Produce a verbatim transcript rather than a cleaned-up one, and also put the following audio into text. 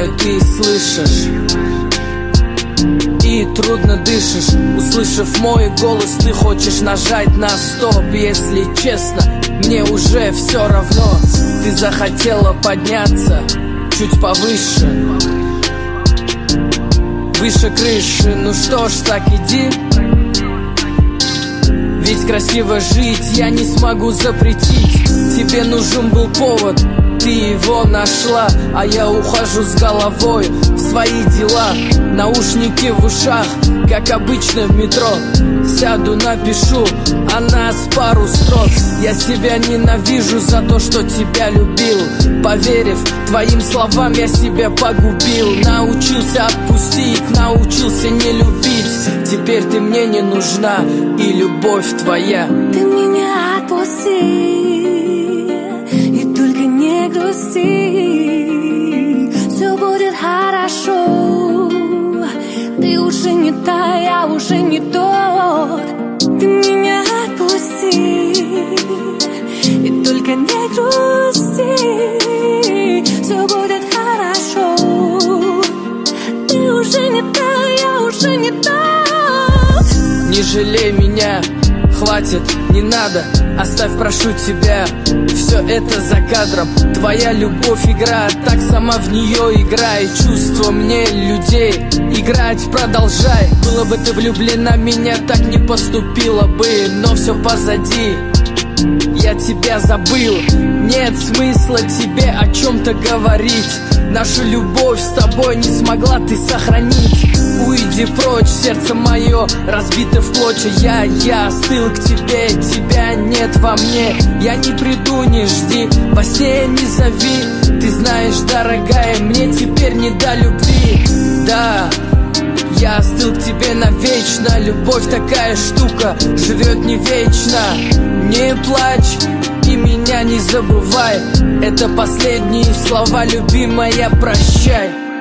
знаю, ты слышишь и трудно дышишь. Услышав мой голос, ты хочешь нажать на стоп. Если честно, мне уже все равно. Ты захотела подняться чуть повыше, выше крыши. Ну что ж, так иди. Ведь красиво жить я не смогу запретить. Тебе нужен был повод, ты его нашла, а я ухожу с головой в свои дела. Наушники в ушах, как обычно в метро. Сяду, напишу о нас пару строк. Я себя ненавижу за то, что тебя любил. Поверив твоим словам, я себя погубил. Научился отпустить, научился не любить. Теперь ты мне не нужна, и любовь твоя. Ты меня отпусти, и только не грусти. Все будет хорошо. Ты уже не та, я уже не тот. Ты меня отпусти, и только не грусти. Все будет хорошо. Ты уже не та, я уже не тот. Не жалей меня, хватит, не надо. Оставь, прошу тебя, все это за кадром. Твоя любовь игра, так сама в нее играй. Чувства мне людей, играть продолжай. Была бы ты влюблена, меня так не поступила бы. Но все позади, я тебя забыл. Нет смысла тебе о чем-то говорить. Нашу любовь с тобой не смогла ты сохранить. Уйди прочь, сердце мое разбито в клочья. Я, я остыл к тебе, тебя нет во мне. Я не приду, не жди, во сне не зови. Ты знаешь, дорогая, мне теперь не до любви. Да, я остыл к тебе навечно. Любовь такая штука, живет не вечно. Не плачь и меня не забывай. Это последние слова, любимая, прощай.